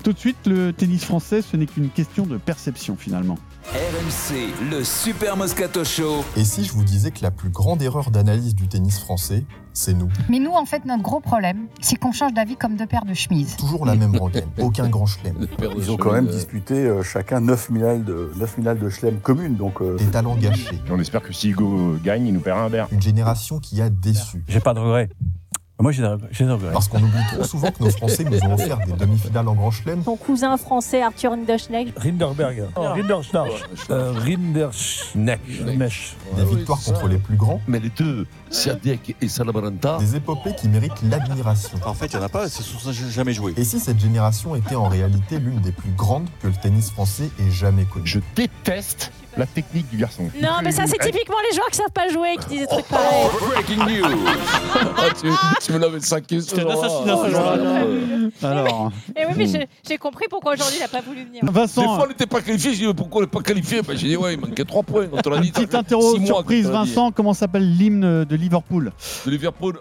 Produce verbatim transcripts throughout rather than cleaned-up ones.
Tout de suite, le tennis français, ce n'est qu'une question de perception finalement. R M C, le Super Moscato Show. Et si je vous disais que la plus grande erreur d'analyse du tennis français, c'est nous? Mais nous, en fait, notre gros problème, c'est qu'on change d'avis comme deux paires de chemises. Toujours la même rengaine, aucun grand chelem. Ils ont quand même disputé euh, chacun neuf finales de, neuf finales de chelem communes. Donc, euh... Des talents gâchés. On espère que si Hugo gagne, il nous paiera un verre. Une génération qui a déçu. J'ai pas de regrets. Moi, j'ai des regrets. J'ai des regrets. Parce qu'on oublie trop souvent que nos Français nous ont offert des demi-finales en grand chelem. Ton cousin français Arthur Rinderschneck. Rinderberger. Oh. Rinderschnach. Euh, Rinderschneck. Mèche. Des victoires contre les plus grands. Mais les deux, Swiatek et Salamanca. Des épopées qui méritent l'admiration. En fait, il n'y en a pas, c'est sont jamais joué. Et si cette génération était en réalité l'une des plus grandes que le tennis français ait jamais connue? Je déteste la technique du garçon. Non, mais ça, c'est typiquement les joueurs qui savent pas jouer qui disent des trucs pareils. Breaking news. tu, tu me l'avais cinqué ce jour-là. Alors. Et oui, mais j'ai, j'ai compris pourquoi aujourd'hui il n'a pas voulu venir. Vincent. Des fois, on n'était pas qualifié. J'ai dit pourquoi on n'est pas qualifié. Ben, j'ai dit ouais, il manquait trois points. On te l'a dit. Petite interro surprise, Vincent. Comment s'appelle l'hymne de Liverpool? De Liverpool.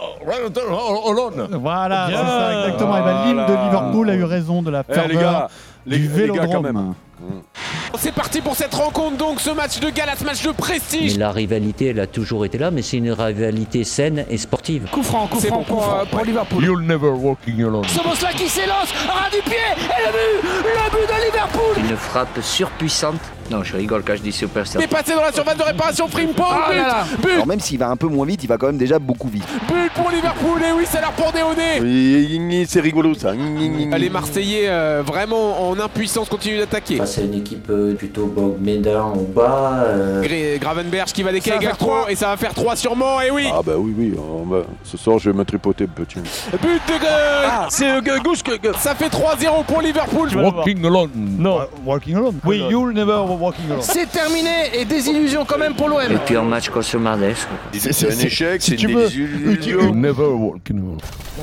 Hollande. Voilà, c'est ça, exactement. Et ben, l'hymne de Liverpool a eu raison de la ferveur du Vélodrome. C'est parti pour cette rencontre, donc ce match de gala, ce match de prestige. Mais la rivalité, elle a toujours été là, mais c'est une rivalité saine et sportive. Coup franc, coup franc pour, euh, pour Liverpool. You'll never walking alone. Szoboszlai qui s'élance, ras du pied, et le but, le but de Liverpool. Une frappe surpuissante. Non, je rigole quand je dis superstar. Dépassé dans la surface de réparation, Frimpong, ah but, là là. but. Alors même s'il va un peu moins vite, il va quand même déjà beaucoup vite. But pour Liverpool, et oui, ça leur pendait au nez. Oui, c'est rigolo ça. Les Marseillais, euh, vraiment en impuissance, continuent d'attaquer. Bah, c'est une équipe euh, plutôt Bogmedan au bas. Euh... Gravenberch qui va décaler Gacro, et ça va faire trois sûrement, et oui. Ah bah oui, oui, on va... ce soir je vais me tripoter petit. But de euh... Ah, c'est euh, gauche que... Ça fait trois zéro pour Liverpool. Walking alone. Non, walking alone. Oui, you'll never walking alone. C'est terminé, et désillusion quand même pour l'O M. Et puis un match contre Mardes. C'est, c'est un échec, si c'est tu une veux, désillusion. You'll never walking alone.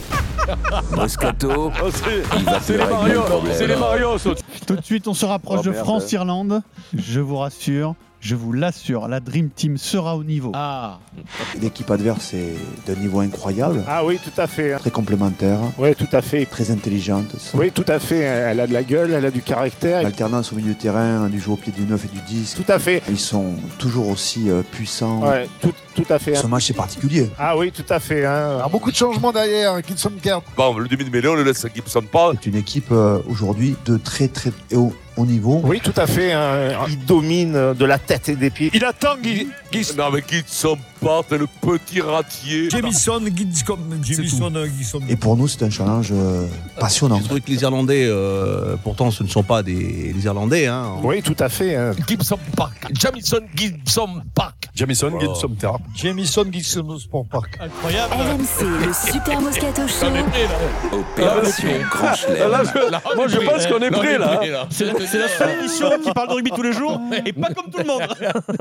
Moscato, Oh, c'est... il va c'est plus les régler Mario, le problème. c'est les Mario. Ça. Tout de suite, on se rapproche Oh, de merde. France-Irlande. Je vous rassure, je vous l'assure, la Dream Team sera au niveau. Ah. L'équipe adverse est d'un niveau incroyable. Ah oui, tout à fait. Très complémentaire. Oui, tout à fait. Très intelligente. Oui, tout à fait. Elle a de la gueule, elle a du caractère. L'alternance au milieu de terrain, du jeu au pied du neuf et du dix. Tout à fait. Ils sont toujours aussi euh, puissants. Ouais, tout, tout à fait. Ce match est particulier. Ah oui, tout à fait. Hein. Alors, beaucoup de changements derrière, Gibson Gerd. Bon, le demi de mêlée, on le laisse à Gibson pas. C'est une équipe euh, aujourd'hui de très très haut, haut niveau. Oui, tout à fait. Hein. Il domine de la tête et des pieds. Il attend Guy. Non, mais Gibson pas, c'est le petit ratier. Jamison, Gibson, Jamison, Gibson. Et pour nous, c'est un challenge euh, passionnant. Je trouve que les Irlandais, euh, pourtant, ce ne sont pas des les Irlandais. Hein. Oui, tout à fait. Hein. Gibson Park. Jamison Gibson Park. Jamison oh. Gibson Park. Jamison, Gibson Sport Park. Incroyable. R M C, le Super Moscato Show. Opération Grand Chelem. Moi, je pense qu'on est prêt là. C'est la seule émission qui parle de rugby tous les jours et pas comme tout le monde.